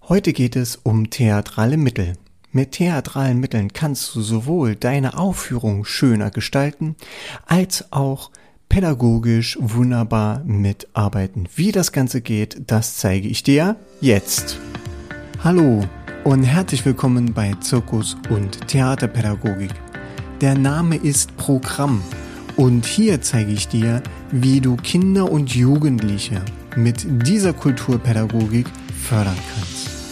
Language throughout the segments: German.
Heute geht es um theatrale Mittel. Mit theatralen Mitteln kannst du sowohl deine Aufführung schöner gestalten, als auch pädagogisch wunderbar mitarbeiten. Wie das Ganze geht, das zeige ich dir jetzt. Hallo und herzlich willkommen bei Zirkus und Theaterpädagogik. Der Name ist Programm und hier zeige ich dir, wie du Kinder und Jugendliche mit dieser Kulturpädagogik fördern kannst.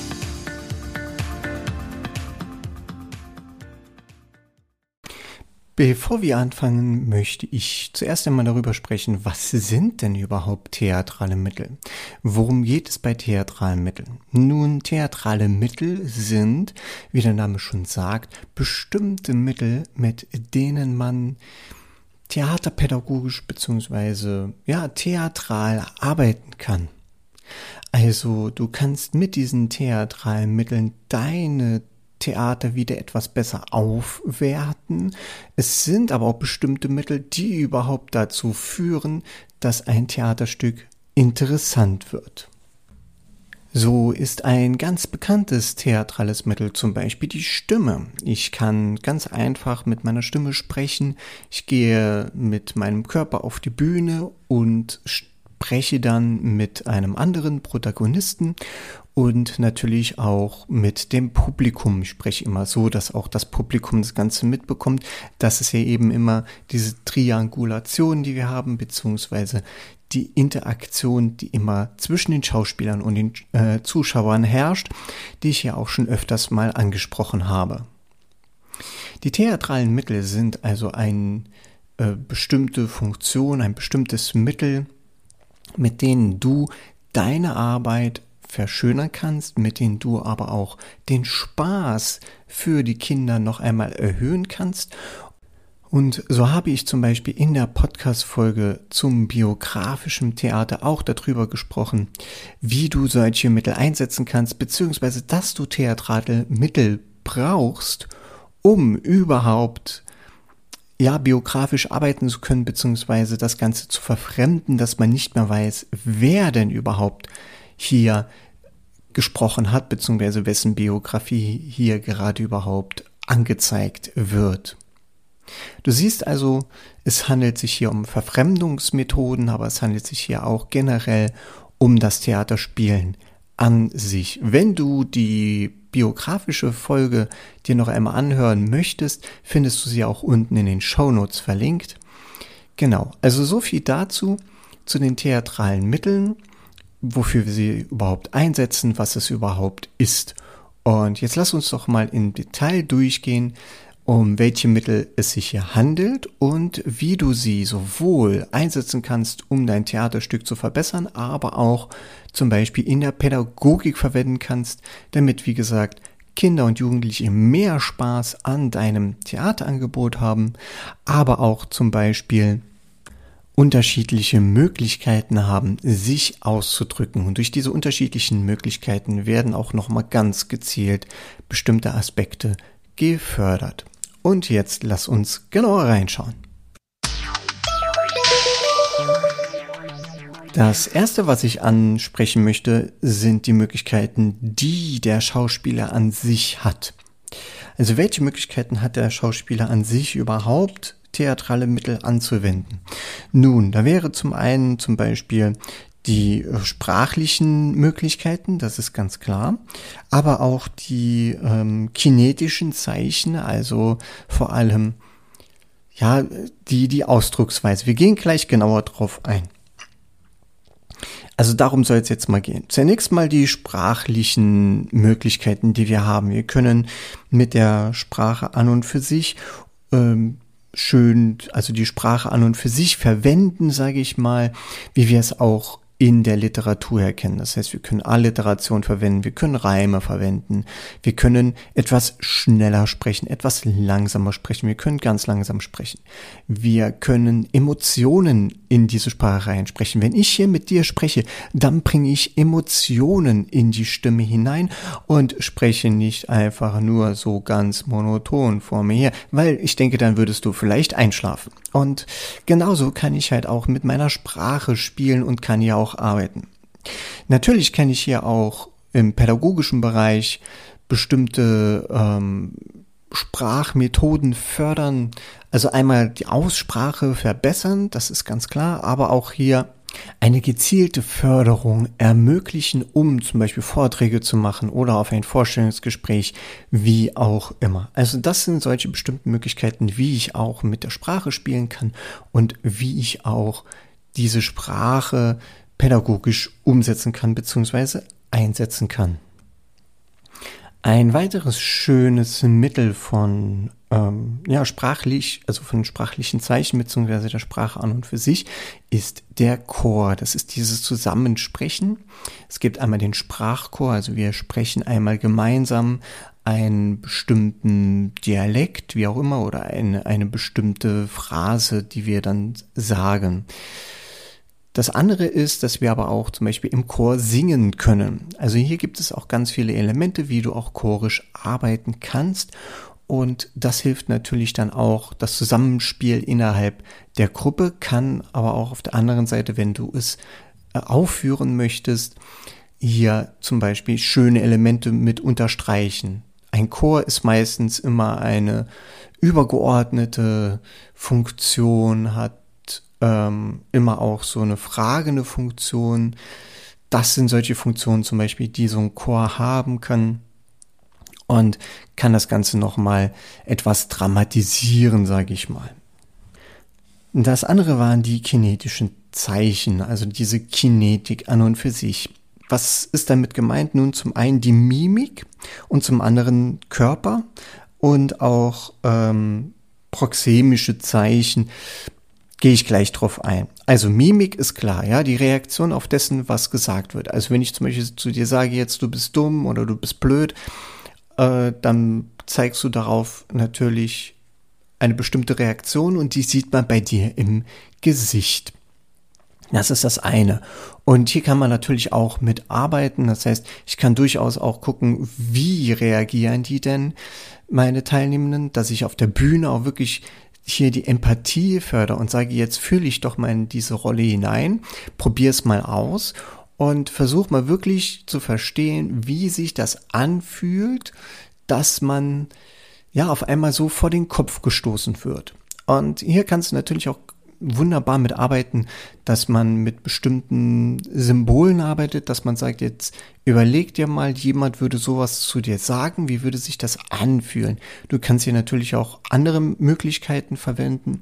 Bevor wir anfangen, möchte ich zuerst einmal darüber sprechen, was sind denn überhaupt theatrale Mittel? Worum geht es bei theatralen Mitteln? Nun, theatrale Mittel sind, wie der Name schon sagt, bestimmte Mittel, mit denen man theaterpädagogisch bzw. theatral arbeiten kann. Also, du kannst mit diesen theatralen Mitteln deine Theater wieder etwas besser aufwerten. Es sind aber auch bestimmte Mittel, die überhaupt dazu führen, dass ein Theaterstück interessant wird. So ist ein ganz bekanntes theatrales Mittel zum Beispiel die Stimme. Ich kann ganz einfach mit meiner Stimme sprechen. Ich gehe mit meinem Körper auf die Bühne und spreche dann mit einem anderen Protagonisten und natürlich auch mit dem Publikum. Ich spreche immer so, dass auch das Publikum das Ganze mitbekommt. Das ist ja eben immer diese Triangulation, die wir haben, beziehungsweise die Interaktion, die immer zwischen den Schauspielern und den Zuschauern herrscht, die ich ja auch schon öfters mal angesprochen habe. Die theatralen Mittel sind also eine bestimmte Funktion, ein bestimmtes Mittel, mit denen du deine Arbeit verschönern kannst, mit denen du aber auch den Spaß für die Kinder noch einmal erhöhen kannst. Und so habe ich zum Beispiel in der Podcast-Folge zum biografischen Theater auch darüber gesprochen, wie du solche Mittel einsetzen kannst, beziehungsweise dass du theatrale Mittel brauchst, um überhaupt biografisch arbeiten zu können, beziehungsweise das Ganze zu verfremden, dass man nicht mehr weiß, wer denn überhaupt hier gesprochen hat, beziehungsweise wessen Biografie hier gerade überhaupt angezeigt wird. Du siehst also, es handelt sich hier um Verfremdungsmethoden, aber es handelt sich hier auch generell um das Theaterspielen an sich. Wenn du die biografische Folge dir noch einmal anhören möchtest, findest du sie auch unten in den Shownotes verlinkt. Genau, also so viel dazu, zu den theatralen Mitteln, wofür wir sie überhaupt einsetzen, was es überhaupt ist. Und jetzt lass uns doch mal im Detail durchgehen, um welche Mittel es sich hier handelt und wie du sie sowohl einsetzen kannst, um dein Theaterstück zu verbessern, aber auch zum Beispiel in der Pädagogik verwenden kannst, damit, wie gesagt, Kinder und Jugendliche mehr Spaß an deinem Theaterangebot haben, aber auch zum Beispiel unterschiedliche Möglichkeiten haben, sich auszudrücken. Und durch diese unterschiedlichen Möglichkeiten werden auch nochmal ganz gezielt bestimmte Aspekte gefördert. Und jetzt lass uns genauer reinschauen. Das erste, was ich ansprechen möchte, sind die Möglichkeiten, die der Schauspieler an sich hat. Also welche Möglichkeiten hat der Schauspieler an sich überhaupt, theatrale Mittel anzuwenden? Nun, da wäre zum einen zum Beispiel die sprachlichen Möglichkeiten, das ist ganz klar, aber auch die kinetischen Zeichen, also vor allem die Ausdrucksweise. Wir gehen gleich genauer drauf ein. Also darum soll es jetzt mal gehen. Zunächst mal die sprachlichen Möglichkeiten, die wir haben. Wir können mit der Sprache an und für sich die Sprache an und für sich verwenden, sage ich mal, wie wir es auch in der Literatur erkennen. Das heißt, wir können Alliteration verwenden, wir können Reime verwenden, wir können etwas schneller sprechen, etwas langsamer sprechen, wir können ganz langsam sprechen. Wir können Emotionen in diese Sprache reinsprechen. Wenn ich hier mit dir spreche, dann bringe ich Emotionen in die Stimme hinein und spreche nicht einfach nur so ganz monoton vor mir her, weil ich denke, dann würdest du vielleicht einschlafen. Und genauso kann ich halt auch mit meiner Sprache spielen und kann ja auch arbeiten. Natürlich kann ich hier auch im pädagogischen Bereich bestimmte Sprachmethoden fördern, also einmal die Aussprache verbessern, das ist ganz klar, aber auch hier eine gezielte Förderung ermöglichen, um zum Beispiel Vorträge zu machen oder auf ein Vorstellungsgespräch, wie auch immer. Also das sind solche bestimmten Möglichkeiten, wie ich auch mit der Sprache spielen kann und wie ich auch diese Sprache pädagogisch umsetzen kann bzw. einsetzen kann. Ein weiteres schönes Mittel von sprachlich, also von sprachlichen Zeichen bzw. der Sprache an und für sich, ist der Chor. Das ist dieses Zusammensprechen. Es gibt einmal den Sprachchor, also wir sprechen einmal gemeinsam einen bestimmten Dialekt, wie auch immer, oder eine bestimmte Phrase, die wir dann sagen. Das andere ist, dass wir aber auch zum Beispiel im Chor singen können. Also hier gibt es auch ganz viele Elemente, wie du auch chorisch arbeiten kannst. Und das hilft natürlich dann auch, das Zusammenspiel innerhalb der Gruppe kann aber auch auf der anderen Seite, wenn du es aufführen möchtest, hier zum Beispiel schöne Elemente mit unterstreichen. Ein Chor ist meistens immer eine übergeordnete Funktion, hat immer auch so eine fragende Funktion. Das sind solche Funktionen zum Beispiel, die so ein Chor haben kann und kann das Ganze nochmal etwas dramatisieren, sage ich mal. Das andere waren die kinetischen Zeichen, also diese Kinetik an und für sich. Was ist damit gemeint? Nun zum einen die Mimik und zum anderen Körper und auch proxemische Zeichen. Gehe ich gleich drauf ein. Also Mimik ist klar, ja, die Reaktion auf dessen, was gesagt wird. Also wenn ich zum Beispiel zu dir sage, jetzt du bist dumm oder du bist blöd, dann zeigst du darauf natürlich eine bestimmte Reaktion und die sieht man bei dir im Gesicht. Das ist das eine. Und hier kann man natürlich auch mitarbeiten. Das heißt, ich kann durchaus auch gucken, wie reagieren die denn, meine Teilnehmenden, dass ich auf der Bühne auch wirklich hier die Empathie fördere und sage, jetzt fühle ich doch mal in diese Rolle hinein, probiere es mal aus und versuche mal wirklich zu verstehen, wie sich das anfühlt, dass man ja auf einmal so vor den Kopf gestoßen wird. Und hier kannst du natürlich auch wunderbar mitarbeiten, dass man mit bestimmten Symbolen arbeitet, dass man sagt, jetzt überleg dir mal, jemand würde sowas zu dir sagen, wie würde sich das anfühlen? Du kannst hier natürlich auch andere Möglichkeiten verwenden.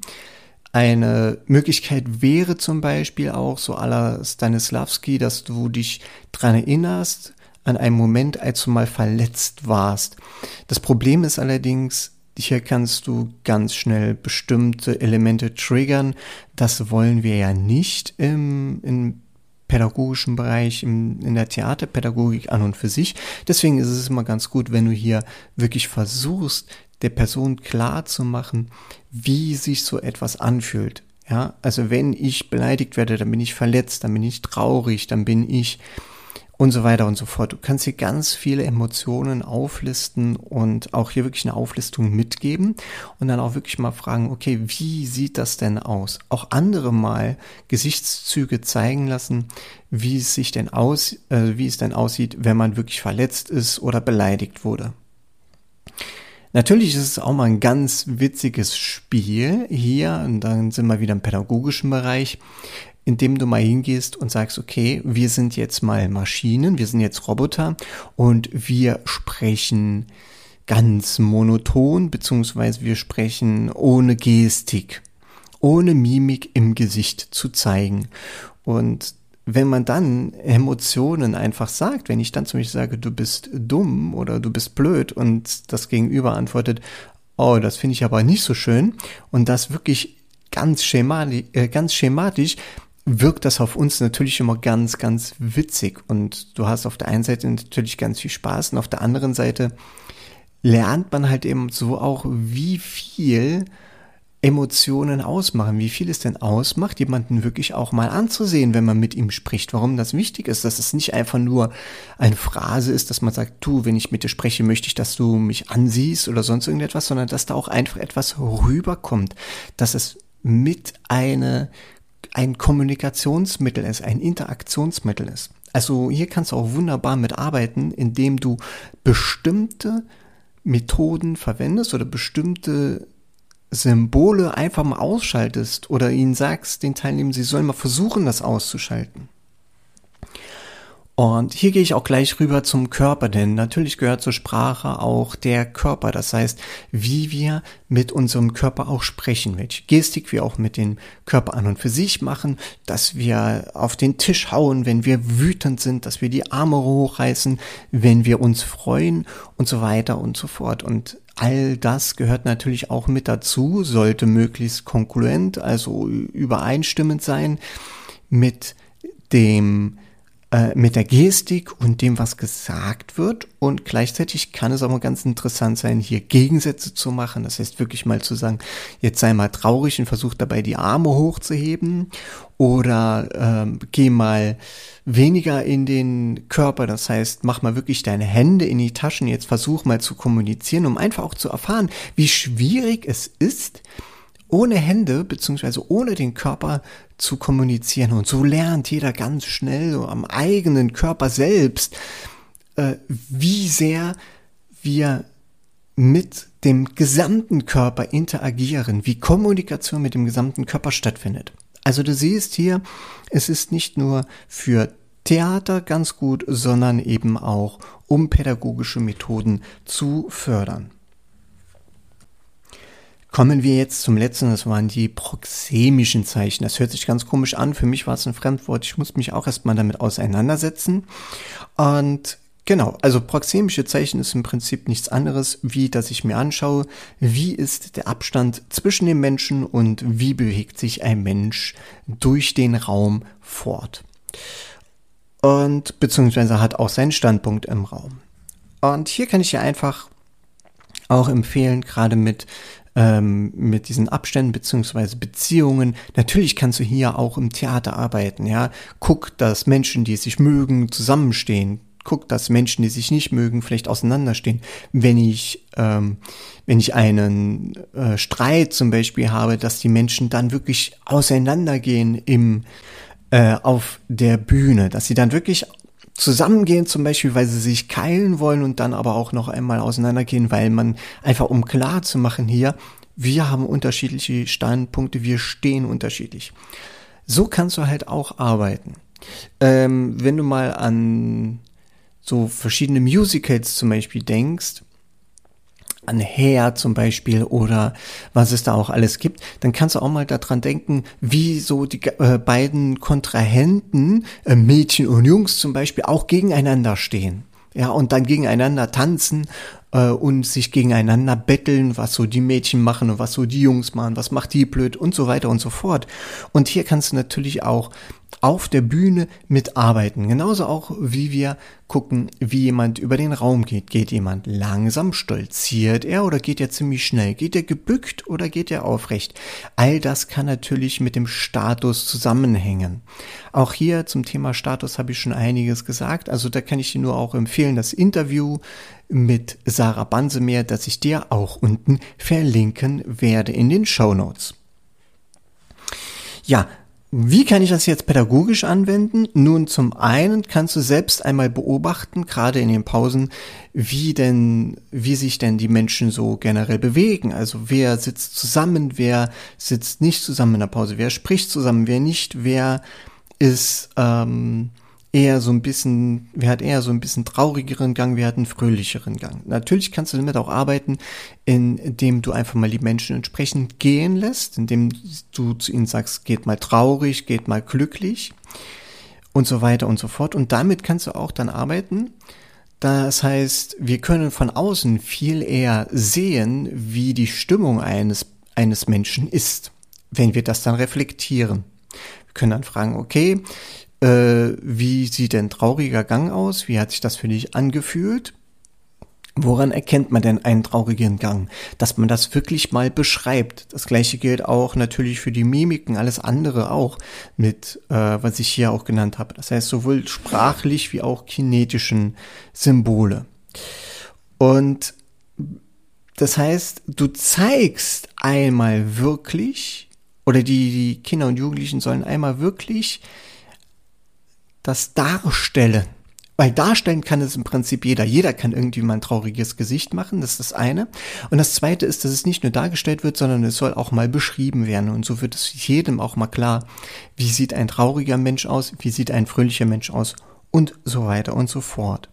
Eine Möglichkeit wäre zum Beispiel auch so à la Stanislavski, dass du dich dran erinnerst, an einen Moment, als du mal verletzt warst. Das Problem ist allerdings, hier kannst du ganz schnell bestimmte Elemente triggern. Das wollen wir ja nicht im pädagogischen Bereich, in der Theaterpädagogik an und für sich. Deswegen ist es immer ganz gut, wenn du hier wirklich versuchst, der Person klar zu machen, wie sich so etwas anfühlt. Ja, also wenn ich beleidigt werde, dann bin ich verletzt, dann bin ich traurig, dann bin ich und so weiter und so fort. Du kannst hier ganz viele Emotionen auflisten und auch hier wirklich eine Auflistung mitgeben und dann auch wirklich mal fragen, okay, wie sieht das denn aus? Auch andere mal Gesichtszüge zeigen lassen, wie es denn aussieht, wenn man wirklich verletzt ist oder beleidigt wurde. Natürlich ist es auch mal ein ganz witziges Spiel hier, und dann sind wir wieder im pädagogischen Bereich, indem du mal hingehst und sagst, okay, wir sind jetzt mal Maschinen, wir sind jetzt Roboter und wir sprechen ganz monoton, beziehungsweise wir sprechen ohne Gestik, ohne Mimik im Gesicht zu zeigen. Und wenn man dann Emotionen einfach sagt, wenn ich dann zum Beispiel sage, du bist dumm oder du bist blöd und das Gegenüber antwortet, oh, das finde ich aber nicht so schön und das wirklich ganz schematisch, wirkt das auf uns natürlich immer ganz, ganz witzig und du hast auf der einen Seite natürlich ganz viel Spaß und auf der anderen Seite lernt man halt eben so auch, wie viel Emotionen ausmachen, wie viel es denn ausmacht, jemanden wirklich auch mal anzusehen, wenn man mit ihm spricht, warum das wichtig ist, dass es nicht einfach nur eine Phrase ist, dass man sagt, du, wenn ich mit dir spreche, möchte ich, dass du mich ansiehst oder sonst irgendetwas, sondern dass da auch einfach etwas rüberkommt, dass es mit ein Kommunikationsmittel ist, ein Interaktionsmittel ist. Also hier kannst du auch wunderbar mitarbeiten, indem du bestimmte Methoden verwendest oder bestimmte Symbole einfach mal ausschaltest oder ihnen sagst, den Teilnehmern, sie sollen mal versuchen, das auszuschalten. Und hier gehe ich auch gleich rüber zum Körper, denn natürlich gehört zur Sprache auch der Körper. Das heißt, wie wir mit unserem Körper auch sprechen, welche Gestik wir auch mit dem Körper an und für sich machen, dass wir auf den Tisch hauen, wenn wir wütend sind, dass wir die Arme hochreißen, wenn wir uns freuen und so weiter und so fort. Und all das gehört natürlich auch mit dazu, sollte möglichst kongruent, also übereinstimmend sein mit der Gestik und dem, was gesagt wird, und gleichzeitig kann es auch mal ganz interessant sein, hier Gegensätze zu machen. Das heißt wirklich mal zu sagen, jetzt sei mal traurig und versuch dabei die Arme hochzuheben oder geh mal weniger in den Körper. Das heißt, mach mal wirklich deine Hände in die Taschen. Jetzt versuch mal zu kommunizieren, um einfach auch zu erfahren, wie schwierig es ist, ohne Hände bzw. ohne den Körper zu kommunizieren. Und so lernt jeder ganz schnell so am eigenen Körper selbst, wie sehr wir mit dem gesamten Körper interagieren, wie Kommunikation mit dem gesamten Körper stattfindet. Also du siehst hier, es ist nicht nur für Theater ganz gut, sondern eben auch, um pädagogische Methoden zu fördern. Kommen wir jetzt zum letzten, das waren die proxemischen Zeichen. Das hört sich ganz komisch an, für mich war es ein Fremdwort, ich muss mich auch erstmal damit auseinandersetzen. Und genau, also proxemische Zeichen ist im Prinzip nichts anderes, wie dass ich mir anschaue, wie ist der Abstand zwischen den Menschen und wie bewegt sich ein Mensch durch den Raum fort. Und beziehungsweise hat auch seinen Standpunkt im Raum. Und hier kann ich ja einfach auch empfehlen, gerade mit diesen Abständen beziehungsweise Beziehungen. Natürlich kannst du hier auch im Theater arbeiten, ja. Guck, dass Menschen, die sich mögen, zusammenstehen. Guck, dass Menschen, die sich nicht mögen, vielleicht auseinanderstehen. Wenn ich einen Streit zum Beispiel habe, dass die Menschen dann wirklich auseinandergehen auf der Bühne, dass sie dann wirklich zusammengehen, zum Beispiel, weil sie sich keilen wollen und dann aber auch noch einmal auseinandergehen, weil man einfach, um klar zu machen hier, wir haben unterschiedliche Standpunkte, wir stehen unterschiedlich. So kannst du halt auch arbeiten. Wenn du mal an so verschiedene Musicals zum Beispiel denkst, an Hair zum Beispiel oder was es da auch alles gibt, dann kannst du auch mal daran denken, wie so die beiden Kontrahenten, Mädchen und Jungs zum Beispiel, auch gegeneinander stehen. Ja, und dann gegeneinander tanzen und sich gegeneinander betteln, was so die Mädchen machen und was so die Jungs machen, was macht die blöd und so weiter und so fort. Und hier kannst du natürlich auch auf der Bühne mitarbeiten. Genauso auch, wie wir gucken, wie jemand über den Raum geht. Geht jemand langsam, stolziert er oder geht er ziemlich schnell? Geht er gebückt oder geht er aufrecht? All das kann natürlich mit dem Status zusammenhängen. Auch hier zum Thema Status habe ich schon einiges gesagt. Also da kann ich dir nur auch empfehlen, das Interview mit Sarah Bansemeer, das ich dir auch unten verlinken werde in den Shownotes. Ja, wie kann ich das jetzt pädagogisch anwenden? Nun, zum einen kannst du selbst einmal beobachten, gerade in den Pausen, wie sich denn die Menschen so generell bewegen. Also wer sitzt zusammen, wer sitzt nicht zusammen in der Pause, wer spricht zusammen, wer nicht, wer ist wer hat eher so ein bisschen traurigeren Gang, wer hat einen fröhlicheren Gang. Natürlich kannst du damit auch arbeiten, indem du einfach mal die Menschen entsprechend gehen lässt, indem du zu ihnen sagst, geht mal traurig, geht mal glücklich und so weiter und so fort. Und damit kannst du auch dann arbeiten. Das heißt, wir können von außen viel eher sehen, wie die Stimmung eines Menschen ist, wenn wir das dann reflektieren. Wir können dann fragen, okay, wie sieht denn trauriger Gang aus? Wie hat sich das für dich angefühlt? Woran erkennt man denn einen traurigen Gang? Dass man das wirklich mal beschreibt. Das gleiche gilt auch natürlich für die Mimiken, alles andere auch mit, was ich hier auch genannt habe. Das heißt sowohl sprachlich wie auch kinetischen Symbole. Und das heißt, du zeigst einmal wirklich, oder die Kinder und Jugendlichen sollen einmal wirklich das Darstellen. Weil darstellen kann es im Prinzip jeder. Jeder kann irgendwie mal ein trauriges Gesicht machen, das ist das eine. Und das zweite ist, dass es nicht nur dargestellt wird, sondern es soll auch mal beschrieben werden. Und so wird es jedem auch mal klar, wie sieht ein trauriger Mensch aus, wie sieht ein fröhlicher Mensch aus und so weiter und so fort.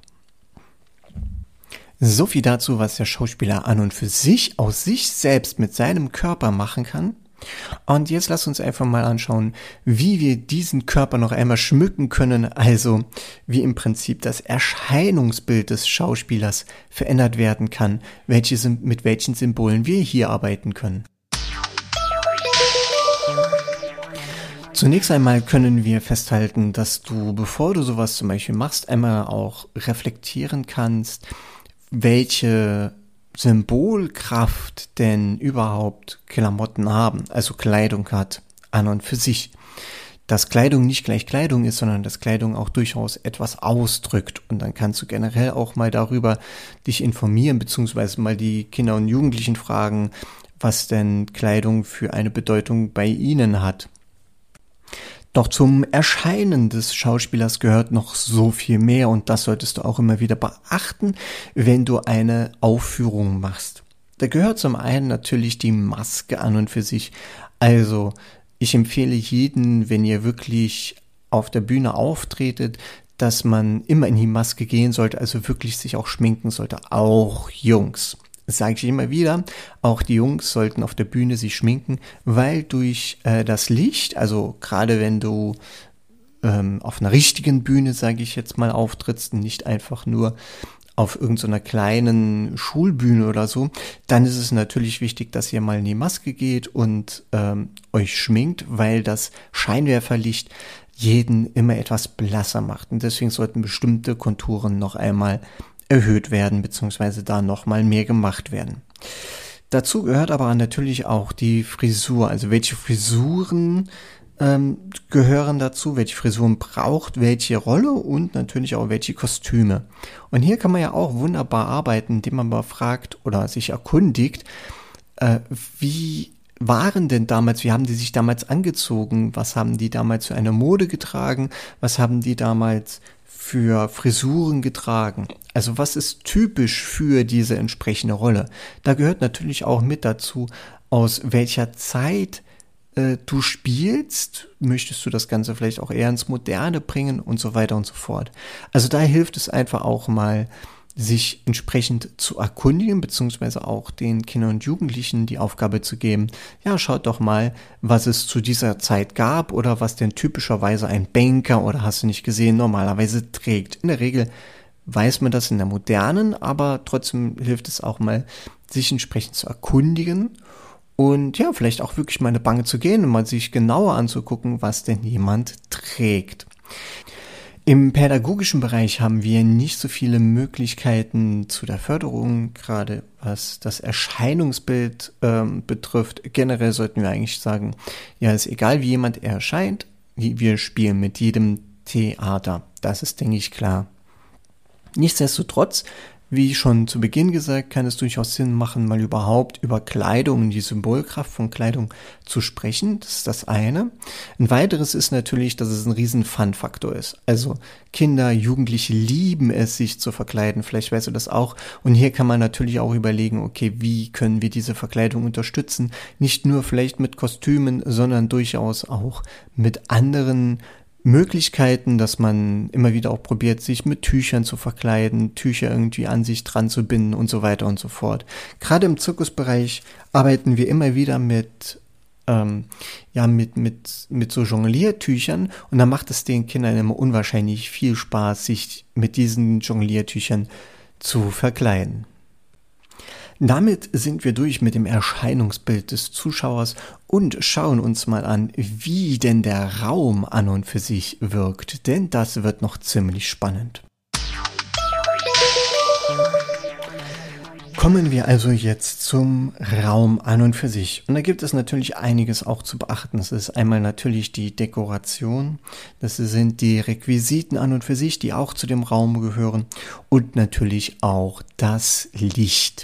So viel dazu, was der Schauspieler an und für sich, aus sich selbst mit seinem Körper machen kann. Und jetzt lass uns einfach mal anschauen, wie wir diesen Körper noch einmal schmücken können, also wie im Prinzip das Erscheinungsbild des Schauspielers verändert werden kann, mit welchen Symbolen wir hier arbeiten können. Zunächst einmal können wir festhalten, dass du, bevor du sowas zum Beispiel machst, einmal auch reflektieren kannst, welche Symbolkraft denn überhaupt Klamotten haben, also Kleidung hat, an und für sich. Dass Kleidung nicht gleich Kleidung ist, sondern dass Kleidung auch durchaus etwas ausdrückt. Und dann kannst du generell auch mal darüber dich informieren, beziehungsweise mal die Kinder und Jugendlichen fragen, was denn Kleidung für eine Bedeutung bei ihnen hat. Doch zum Erscheinen des Schauspielers gehört noch so viel mehr und das solltest du auch immer wieder beachten, wenn du eine Aufführung machst. Da gehört zum einen natürlich die Maske an und für sich. Also ich empfehle jeden, wenn ihr wirklich auf der Bühne auftretet, dass man immer in die Maske gehen sollte, also wirklich sich auch schminken sollte, auch Jungs. Das sage ich immer wieder, auch die Jungs sollten auf der Bühne sich schminken, weil durch das Licht, also gerade wenn du auf einer richtigen Bühne, sage ich jetzt mal, auftrittst und nicht einfach nur auf irgendeiner kleinen Schulbühne oder so, dann ist es natürlich wichtig, dass ihr mal in die Maske geht und euch schminkt, weil das Scheinwerferlicht jeden immer etwas blasser macht. Und deswegen sollten bestimmte Konturen noch einmal erhöht werden, beziehungsweise da nochmal mehr gemacht werden. Dazu gehört aber natürlich auch die Frisur, also welche Frisuren gehören dazu, welche Frisuren braucht welche Rolle und natürlich auch welche Kostüme. Und hier kann man ja auch wunderbar arbeiten, indem man mal fragt oder sich erkundigt, wie waren denn damals, wie haben die sich damals angezogen, was haben die damals für eine Mode getragen, was haben die damals für Frisuren getragen. Also was ist typisch für diese entsprechende Rolle? Da gehört natürlich auch mit dazu, aus welcher Zeit du spielst. Möchtest du das Ganze vielleicht auch eher ins Moderne bringen und so weiter und so fort. Also da hilft es einfach auch mal, sich entsprechend zu erkundigen, beziehungsweise auch den Kindern und Jugendlichen die Aufgabe zu geben, ja, schaut doch mal, was es zu dieser Zeit gab oder was denn typischerweise ein Banker oder hast du nicht gesehen, normalerweise trägt. In der Regel weiß man das in der modernen, aber trotzdem hilft es auch mal, sich entsprechend zu erkundigen und ja, vielleicht auch wirklich mal eine Bange zu gehen und mal sich genauer anzugucken, was denn jemand trägt. Im pädagogischen Bereich haben wir nicht so viele Möglichkeiten zu der Förderung, gerade was das Erscheinungsbild betrifft. Generell sollten wir eigentlich sagen, ja, ist egal, wie jemand erscheint, wir spielen mit jedem Theater. Das ist, denke ich, klar. Nichtsdestotrotz, wie schon zu Beginn gesagt, kann es durchaus Sinn machen, mal überhaupt über Kleidung, die Symbolkraft von Kleidung zu sprechen. Das ist das eine. Ein weiteres ist natürlich, dass es ein riesen Fun-Faktor ist. Also Kinder, Jugendliche lieben es, sich zu verkleiden. Vielleicht weißt du das auch. Und hier kann man natürlich auch überlegen, okay, wie können wir diese Verkleidung unterstützen? Nicht nur vielleicht mit Kostümen, sondern durchaus auch mit anderen Möglichkeiten, dass man immer wieder auch probiert, sich mit Tüchern zu verkleiden, Tücher irgendwie an sich dran zu binden und so weiter und so fort. Gerade im Zirkusbereich arbeiten wir immer wieder mit so Jongliertüchern und da macht es den Kindern immer unwahrscheinlich viel Spaß, sich mit diesen Jongliertüchern zu verkleiden. Damit sind wir durch mit dem Erscheinungsbild des Zuschauers und schauen uns mal an, wie denn der Raum an und für sich wirkt, denn das wird noch ziemlich spannend. Kommen wir also jetzt zum Raum an und für sich. Und da gibt es natürlich einiges auch zu beachten. Das ist einmal natürlich die Dekoration, das sind die Requisiten an und für sich, die auch zu dem Raum gehören und natürlich auch das Licht.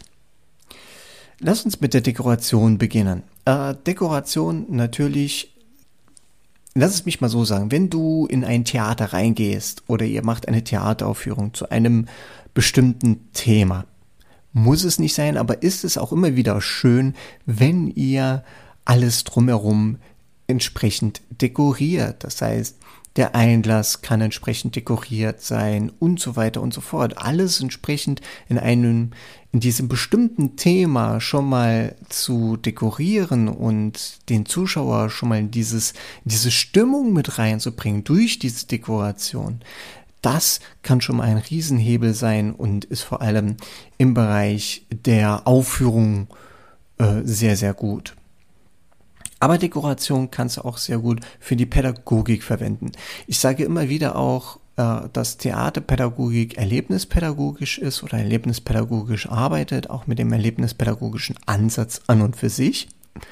Lass uns mit der Dekoration beginnen. Dekoration natürlich lass es mich mal so sagen, wenn du in ein Theater reingehst oder ihr macht eine Theateraufführung zu einem bestimmten Thema, muss es nicht sein, aber ist es auch immer wieder schön, wenn ihr alles drumherum entsprechend dekoriert. Das heißt, der Einlass kann entsprechend dekoriert sein und so weiter und so fort. Alles entsprechend in diesem bestimmten Thema schon mal zu dekorieren und den Zuschauer schon mal in diese Stimmung mit reinzubringen durch diese Dekoration. Das kann schon mal ein Riesenhebel sein und ist vor allem im Bereich der Aufführung sehr, sehr gut. Aber Dekoration kannst du auch sehr gut für die Pädagogik verwenden. Ich sage immer wieder auch, dass Theaterpädagogik erlebnispädagogisch ist oder erlebnispädagogisch arbeitet, auch mit dem erlebnispädagogischen Ansatz an und für sich.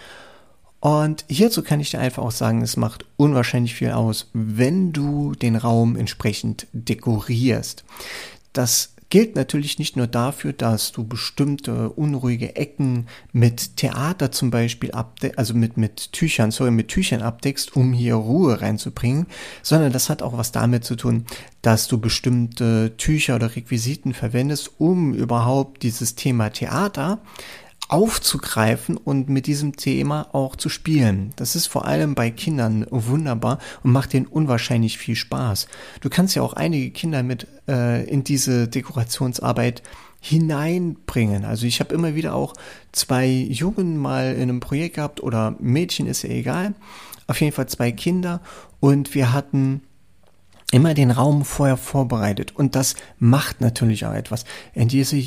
Und hierzu kann ich dir einfach auch sagen, es macht unwahrscheinlich viel aus, wenn du den Raum entsprechend dekorierst. Das gilt natürlich nicht nur dafür, dass du bestimmte unruhige Ecken mit Theater zum Beispiel mit Tüchern abdeckst, um hier Ruhe reinzubringen, sondern das hat auch was damit zu tun, dass du bestimmte Tücher oder Requisiten verwendest, um überhaupt dieses Thema Theater aufzugreifen und mit diesem Thema auch zu spielen. Das ist vor allem bei Kindern wunderbar und macht denen unwahrscheinlich viel Spaß. Du kannst ja auch einige Kinder mit in diese Dekorationsarbeit hineinbringen. Also ich habe immer wieder auch 2 Jungen mal in einem Projekt gehabt oder Mädchen, ist ja egal. Auf jeden Fall 2 Kinder und wir hatten immer den Raum vorher vorbereitet und das macht natürlich auch etwas. Wenn diese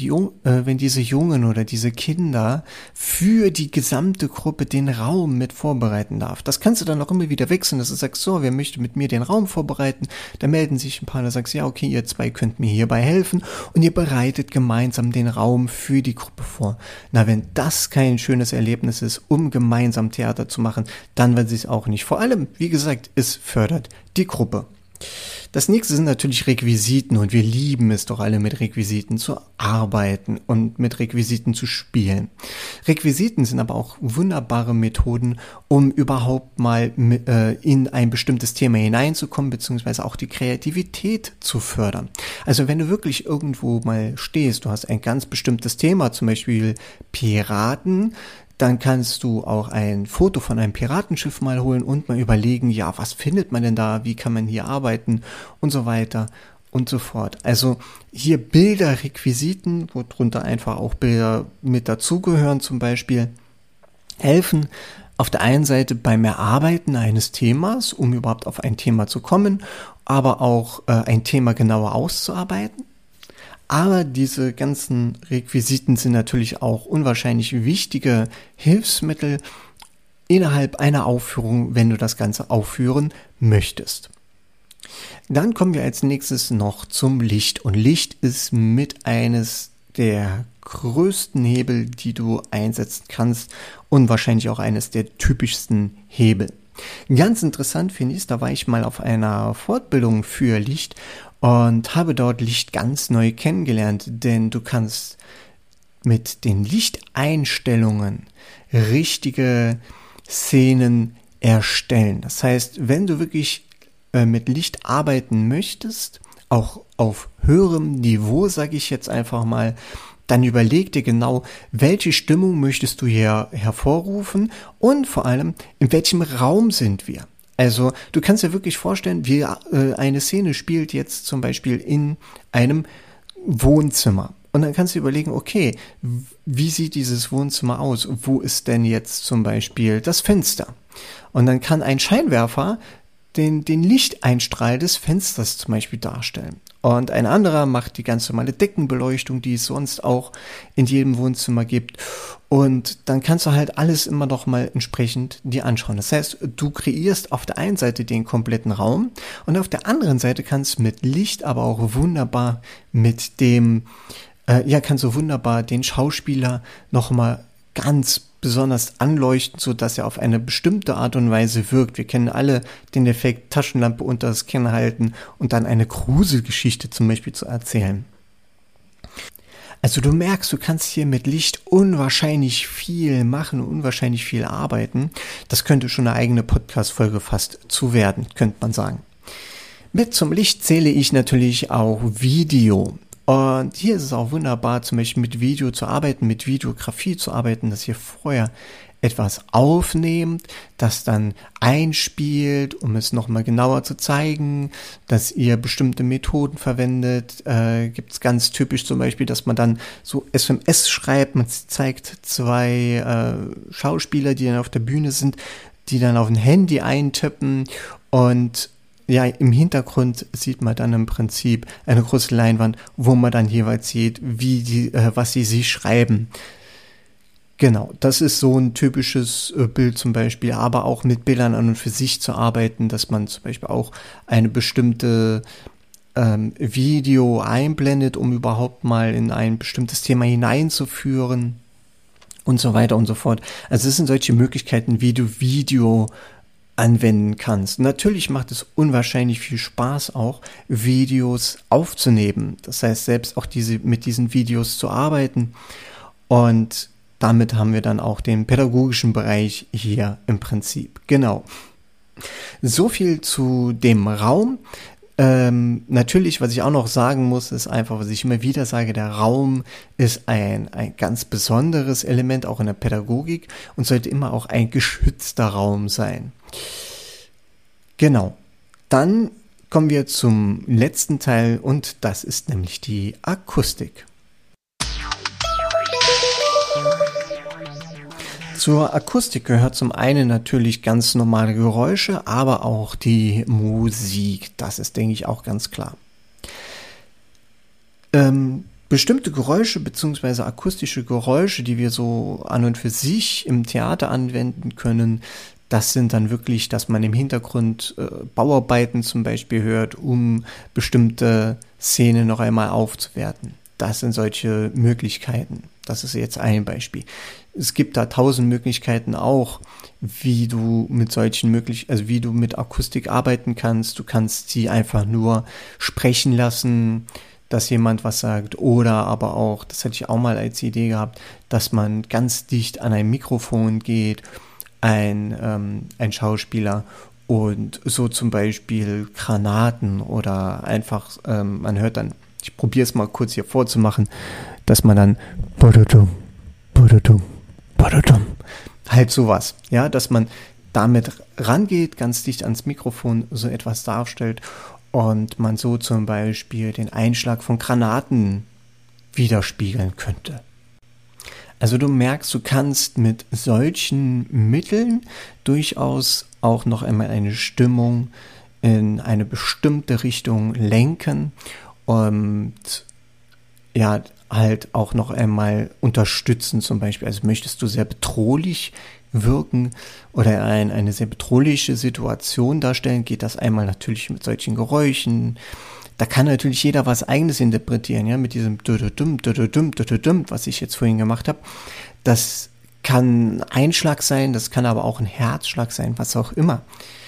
Jungen oder diese Kinder für die gesamte Gruppe den Raum mit vorbereiten darf, das kannst du dann auch immer wieder wechseln, dass du sagst, so, wer möchte mit mir den Raum vorbereiten, da melden sich ein paar, da sagst du, ja, okay, ihr 2 könnt mir hierbei helfen und ihr bereitet gemeinsam den Raum für die Gruppe vor. Na, wenn das kein schönes Erlebnis ist, um gemeinsam Theater zu machen, dann weiß ich es auch nicht. Vor allem, wie gesagt, es fördert die Gruppe. Das nächste sind natürlich Requisiten und wir lieben es doch alle mit Requisiten zu arbeiten und mit Requisiten zu spielen. Requisiten sind aber auch wunderbare Methoden, um überhaupt mal in ein bestimmtes Thema hineinzukommen, beziehungsweise auch die Kreativität zu fördern. Also wenn du wirklich irgendwo mal stehst, du hast ein ganz bestimmtes Thema, zum Beispiel Piraten, dann kannst du auch ein Foto von einem Piratenschiff mal holen und mal überlegen, ja, was findet man denn da, wie kann man hier arbeiten und so weiter und so fort. Also hier Bilder, Requisiten, wo drunter einfach auch Bilder mit dazugehören zum Beispiel, helfen auf der einen Seite beim Erarbeiten eines Themas, um überhaupt auf ein Thema zu kommen, aber auch ein Thema genauer auszuarbeiten. Aber diese ganzen Requisiten sind natürlich auch unwahrscheinlich wichtige Hilfsmittel innerhalb einer Aufführung, wenn du das Ganze aufführen möchtest. Dann kommen wir als nächstes noch zum Licht. Und Licht ist mit eines der größten Hebel, die du einsetzen kannst und wahrscheinlich auch eines der typischsten Hebel. Ganz interessant finde ich, da war ich mal auf einer Fortbildung für Licht und habe dort Licht ganz neu kennengelernt, denn du kannst mit den Lichteinstellungen richtige Szenen erstellen. Das heißt, wenn du wirklich mit Licht arbeiten möchtest, auch auf höherem Niveau, sage ich jetzt einfach mal, dann überleg dir genau, welche Stimmung möchtest du hier hervorrufen und vor allem, in welchem Raum sind wir. Also du kannst dir wirklich vorstellen, wie eine Szene spielt jetzt zum Beispiel in einem Wohnzimmer. Und dann kannst du überlegen, okay, wie sieht dieses Wohnzimmer aus? Wo ist denn jetzt zum Beispiel das Fenster? Und dann kann ein Scheinwerfer den Lichteinstrahl des Fensters zum Beispiel darstellen. Und ein anderer macht die ganz normale Deckenbeleuchtung, die es sonst auch in jedem Wohnzimmer gibt. Und dann kannst du halt alles immer noch mal entsprechend dir anschauen. Das heißt, du kreierst auf der einen Seite den kompletten Raum und auf der anderen Seite kannst du mit Licht aber auch wunderbar kannst du wunderbar den Schauspieler noch mal ganz besonders anleuchten, so dass er auf eine bestimmte Art und Weise wirkt. Wir kennen alle den Effekt Taschenlampe unter das Kinn halten und dann eine Gruselgeschichte zum Beispiel zu erzählen. Also du merkst, du kannst hier mit Licht unwahrscheinlich viel machen, unwahrscheinlich viel arbeiten. Das könnte schon eine eigene Podcast-Folge fast zu werden, könnte man sagen. Mit zum Licht zähle ich natürlich auch Video. Und hier ist es auch wunderbar, zum Beispiel mit Video zu arbeiten, mit Videografie zu arbeiten, dass ihr vorher etwas aufnehmt, das dann einspielt, um es nochmal genauer zu zeigen, dass ihr bestimmte Methoden verwendet. Gibt es ganz typisch zum Beispiel, dass man dann so SMS schreibt, man zeigt zwei Schauspieler, die dann auf der Bühne sind, die dann auf ein Handy eintippen und ja, im Hintergrund sieht man dann im Prinzip eine große Leinwand, wo man dann jeweils sieht, was sie schreiben. Genau, das ist so ein typisches Bild zum Beispiel, aber auch mit Bildern an und für sich zu arbeiten, dass man zum Beispiel auch eine bestimmte Video einblendet, um überhaupt mal in ein bestimmtes Thema hineinzuführen und so weiter und so fort. Also es sind solche Möglichkeiten, wie du Video anwenden kannst. Natürlich macht es unwahrscheinlich viel Spaß auch, Videos aufzunehmen. Das heißt, selbst auch mit diesen Videos zu arbeiten. Und damit haben wir dann auch den pädagogischen Bereich hier im Prinzip. Genau. So viel zu dem Raum. Natürlich, was ich auch noch sagen muss, ist einfach, was ich immer wieder sage, der Raum ist ein ganz besonderes Element auch in der Pädagogik und sollte immer auch ein geschützter Raum sein. Genau. Dann kommen wir zum letzten Teil und das ist nämlich die Akustik. Zur Akustik gehört zum einen natürlich ganz normale Geräusche, aber auch die Musik. Das ist, denke ich, auch ganz klar. Bestimmte Geräusche bzw. akustische Geräusche, die wir so an und für sich im Theater anwenden können, das sind dann wirklich, dass man im Hintergrund Bauarbeiten zum Beispiel hört, um bestimmte Szenen noch einmal aufzuwerten. Das sind solche Möglichkeiten. Das ist jetzt ein Beispiel. Es gibt da 1000 Möglichkeiten auch, wie du mit wie du mit Akustik arbeiten kannst. Du kannst sie einfach nur sprechen lassen, dass jemand was sagt, oder aber auch, das hatte ich auch mal als Idee gehabt, dass man ganz dicht an ein Mikrofon geht, ein Schauspieler, und so zum Beispiel Granaten oder einfach, man hört dann, ich probiere es mal kurz hier vorzumachen, dass man dann halt sowas, ja, dass man damit rangeht, ganz dicht ans Mikrofon so etwas darstellt und man so zum Beispiel den Einschlag von Granaten widerspiegeln könnte. Also du merkst, du kannst mit solchen Mitteln durchaus auch noch einmal eine Stimmung in eine bestimmte Richtung lenken und ja, halt auch noch einmal unterstützen zum Beispiel. Also möchtest du sehr bedrohlich wirken oder eine sehr bedrohliche Situation darstellen, geht das einmal natürlich mit solchen Geräuschen. Da kann natürlich jeder was Eigenes interpretieren, ja, mit diesem was ich jetzt vorhin gemacht habe. Das kann Einschlag sein, das kann aber auch ein Herzschlag sein, was auch immer.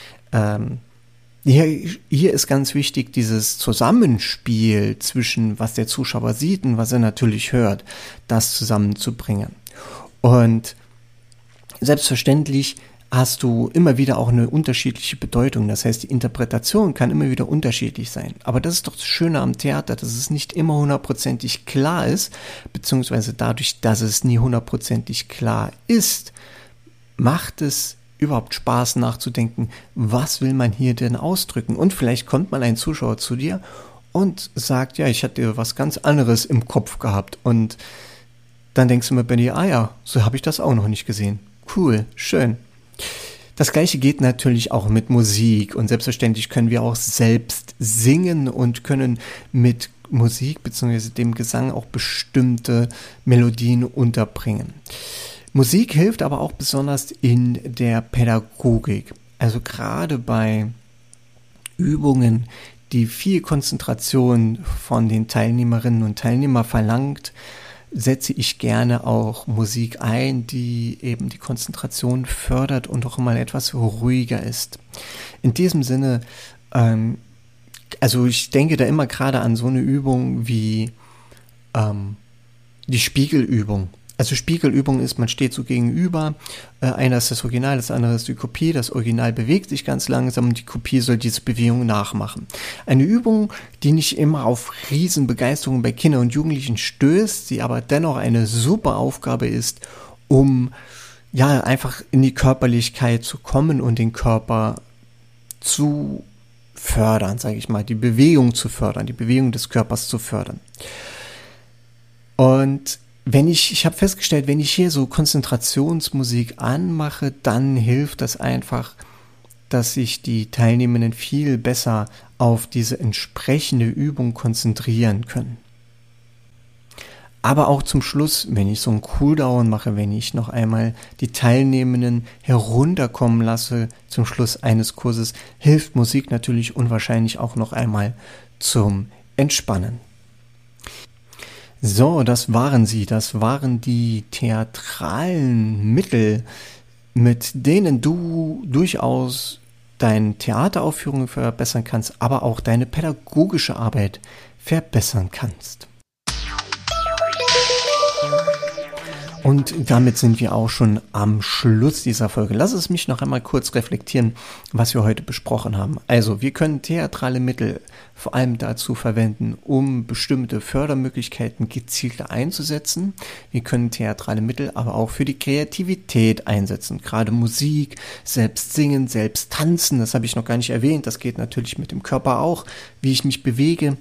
Hier ist ganz wichtig dieses Zusammenspiel zwischen was der Zuschauer sieht und was er natürlich hört, das zusammenzubringen. Und selbstverständlich hast du immer wieder auch eine unterschiedliche Bedeutung. Das heißt, die Interpretation kann immer wieder unterschiedlich sein. Aber das ist doch das Schöne am Theater, dass es nicht immer hundertprozentig klar ist, beziehungsweise dadurch, dass es nie hundertprozentig klar ist, macht es überhaupt Spaß nachzudenken, was will man hier denn ausdrücken? Und vielleicht kommt mal ein Zuschauer zu dir und sagt, ja, ich hatte was ganz anderes im Kopf gehabt. Und dann denkst du mir bei dir, ah ja, so habe ich das auch noch nicht gesehen. Cool, schön. Das gleiche geht natürlich auch mit Musik und selbstverständlich können wir auch selbst singen und können mit Musik bzw. dem Gesang auch bestimmte Melodien unterbringen. Musik hilft aber auch besonders in der Pädagogik. Also gerade bei Übungen, die viel Konzentration von den Teilnehmerinnen und Teilnehmern verlangt, setze ich gerne auch Musik ein, die eben die Konzentration fördert und auch mal etwas ruhiger ist. In diesem Sinne, also ich denke da immer gerade an so eine Übung wie die Spiegelübung. Also Spiegelübung ist, man steht so gegenüber, einer ist das Original, das andere ist die Kopie, das Original bewegt sich ganz langsam und die Kopie soll diese Bewegung nachmachen. Eine Übung, die nicht immer auf Riesenbegeisterung bei Kindern und Jugendlichen stößt, die aber dennoch eine super Aufgabe ist, um ja einfach in die Körperlichkeit zu kommen und den Körper zu fördern, sage ich mal, die Bewegung zu fördern, die Bewegung des Körpers zu fördern. Und ich habe festgestellt, wenn ich hier so Konzentrationsmusik anmache, dann hilft das einfach, dass sich die Teilnehmenden viel besser auf diese entsprechende Übung konzentrieren können. Aber auch zum Schluss, wenn ich so einen Cooldown mache, wenn ich noch einmal die Teilnehmenden herunterkommen lasse zum Schluss eines Kurses, hilft Musik natürlich unwahrscheinlich auch noch einmal zum Entspannen. So, das waren die theatralen Mittel, mit denen du durchaus deine Theateraufführungen verbessern kannst, aber auch deine pädagogische Arbeit verbessern kannst. Und damit sind wir auch schon am Schluss dieser Folge. Lass es mich noch einmal kurz reflektieren, was wir heute besprochen haben. Also, wir können theatrale Mittel vor allem dazu verwenden, um bestimmte Fördermöglichkeiten gezielter einzusetzen. Wir können theatrale Mittel aber auch für die Kreativität einsetzen. Gerade Musik, selbst singen, selbst tanzen, das habe ich noch gar nicht erwähnt. Das geht natürlich mit dem Körper auch, wie ich mich bewege.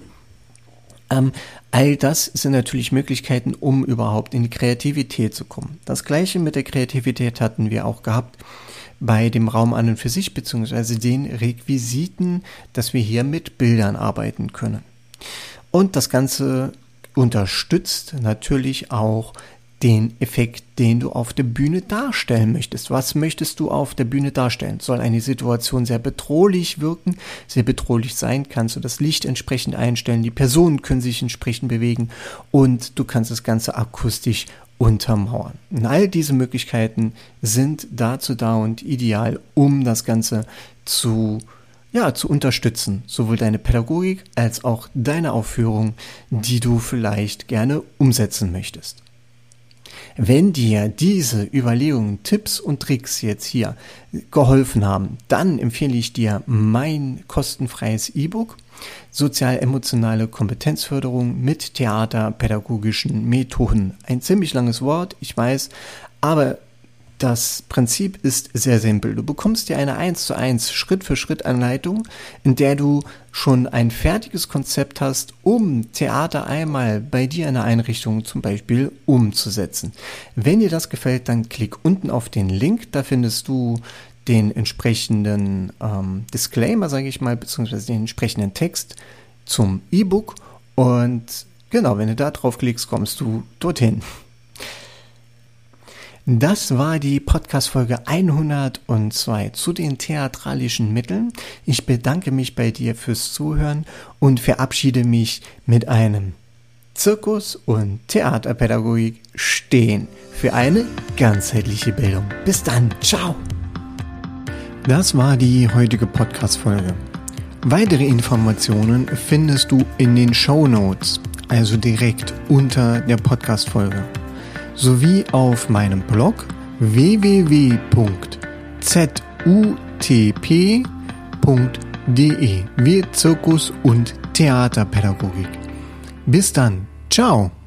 All das sind natürlich Möglichkeiten, um überhaupt in die Kreativität zu kommen. Das Gleiche mit der Kreativität hatten wir auch gehabt bei dem Raum an und für sich, beziehungsweise den Requisiten, dass wir hier mit Bildern arbeiten können. Und das Ganze unterstützt natürlich auch den Effekt, den du auf der Bühne darstellen möchtest. Was möchtest du auf der Bühne darstellen? Soll eine Situation sehr bedrohlich wirken, sehr bedrohlich sein? Kannst du das Licht entsprechend einstellen? Die Personen können sich entsprechend bewegen und du kannst das Ganze akustisch untermauern. Und all diese Möglichkeiten sind dazu da und ideal, um das Ganze zu unterstützen. Sowohl deine Pädagogik als auch deine Aufführung, die du vielleicht gerne umsetzen möchtest. Wenn dir diese Überlegungen, Tipps und Tricks jetzt hier geholfen haben, dann empfehle ich dir mein kostenfreies E-Book Sozial-emotionale Kompetenzförderung mit theaterpädagogischen Methoden. Ein ziemlich langes Wort, ich weiß, aber das Prinzip ist sehr simpel. Du bekommst dir eine 1:1 Schritt-für-Schritt-Anleitung, in der du schon ein fertiges Konzept hast, um Theater einmal bei dir in der Einrichtung zum Beispiel umzusetzen. Wenn dir das gefällt, dann klick unten auf den Link, da findest du den entsprechenden Disclaimer, sage ich mal, beziehungsweise den entsprechenden Text zum E-Book und genau, wenn du da drauf klickst, kommst du dorthin. Das war die Podcast-Folge 102 zu den theatralischen Mitteln. Ich bedanke mich bei dir fürs Zuhören und verabschiede mich mit einem Zirkus- und Theaterpädagogik stehen für eine ganzheitliche Bildung. Bis dann, ciao! Das war die heutige Podcast-Folge. Weitere Informationen findest du in den Shownotes, also direkt unter der Podcast-Folge. Sowie auf meinem Blog www.zutp.de, wir Zirkus- und Theaterpädagogik. Bis dann, ciao!